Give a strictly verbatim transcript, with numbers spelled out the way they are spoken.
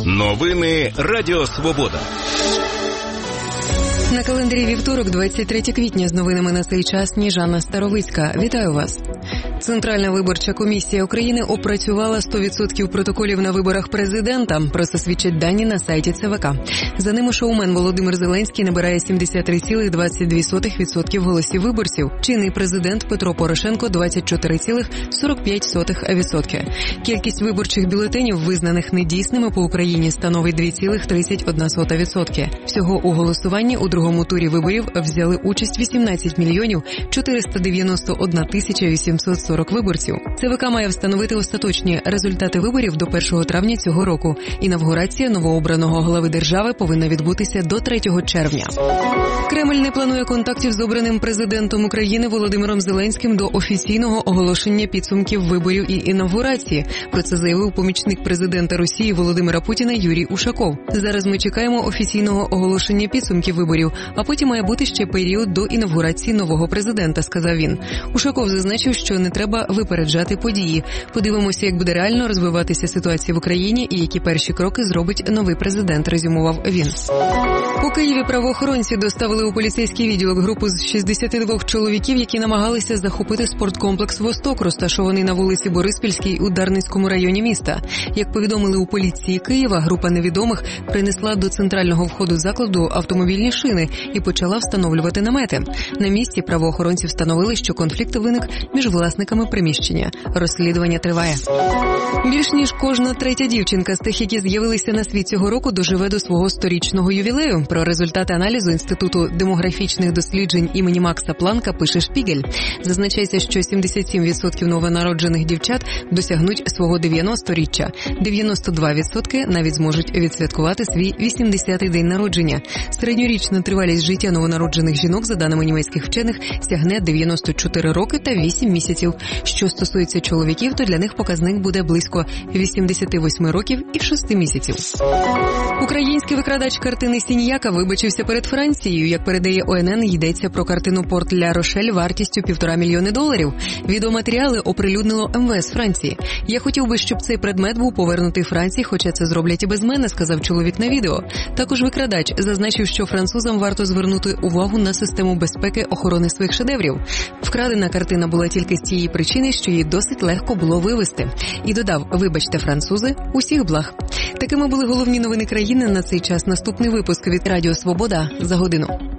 Новини Радіо Свобода. На календарі вівторок, двадцять третє квітня, з новинами на цей час Ніжана Старовицька. Вітаю вас. Центральна виборча комісія України опрацювала сто відсотків протоколів на виборах президента. Про це свідчать дані на сайті Це Ве Ка. За ними шоумен Володимир Зеленський набирає сімдесят три цілих двадцять дві сотих відсотка голосів виборців. Чинний президент Петро Порошенко – двадцять чотири цілих сорок п'ять сотих відсотка. Кількість виборчих бюлетенів, визнаних недійсними по Україні, становить два цілих тридцять одна сота відсотка. Всього у голосуванні у другому турі виборів взяли участь вісімнадцять мільйонів чотириста дев'яносто одна тисяча вісімсот сорок виборців. Це Ве Ка має встановити остаточні результати виборів до першого травня цього року. Інавгурація новообраного глави держави повинна відбутися до третього червня. Кремль не планує контактів з обраним президентом України Володимиром Зеленським до офіційного оголошення підсумків виборів і інавгурації. Про це заявив помічник президента Росії Володимира Путіна Юрій Ушаков. Зараз ми чекаємо офіційного оголошення підсумків виборів, а потім має бути ще період до інавгурації нового президента, сказав він. Ушаков зазначив, що не треба випереджати події. Подивимося, як буде реально розвиватися ситуація в Україні і які перші кроки зробить новий президент, резюмував він. У Києві правоохоронці доставили у поліцейський відділок групу з шістдесяти двох чоловіків, які намагалися захопити спорткомплекс «Восток», розташований на вулиці Бориспільській у Дарницькому районі міста. Як повідомили у поліції Києва, група невідомих принесла до центрального входу закладу автомобільні шини і почала встановлювати намети. На місці правоохоронці встановили, що конфлікт виник між власниками приміщення. Розслідування триває. Більш ніж кожна третя дівчинка з тих, які з'явилися на світ цього року, доживе до свого сторічного ювілею. Про результати аналізу Інституту демографічних досліджень імені Макса Планка пише Шпігель. Зазначається, що сімдесят сім відсотків новонароджених дівчат досягнуть свого дев'яносторіччя. дев'яносто два відсотки навіть зможуть відсвяткувати свій вісімдесятий день народження. Середньорічна тривалість життя новонароджених жінок, за даними німецьких вчених, сягне дев'яносто чотири роки та вісім місяців. Що стосується чоловіків, то для них показник буде близько вісімдесят вісім років і шість місяців. Український викрадач картини Сіньяка вибачився перед Францією. Як передає О Ен Ен, йдеться про картину «Порт Ля Рошель» вартістю півтора мільйони доларів. Відеоматеріали оприлюднило Ем Ве Ес Франції. «Я хотів би, щоб цей предмет був повернутий Франції, хоча це зроблять і без мене», сказав чоловік на відео. Також викрадач зазначив, що французам варто звернути увагу на систему безпеки охорони своїх шедеврів. Вкрадена картина була тільки з тієї причини, що її досить легко було вивезти. І додав: «Вибачте, французи, усіх благ». Такими були головні новини країни на цей час. Наступний випуск від Радіо Свобода за годину.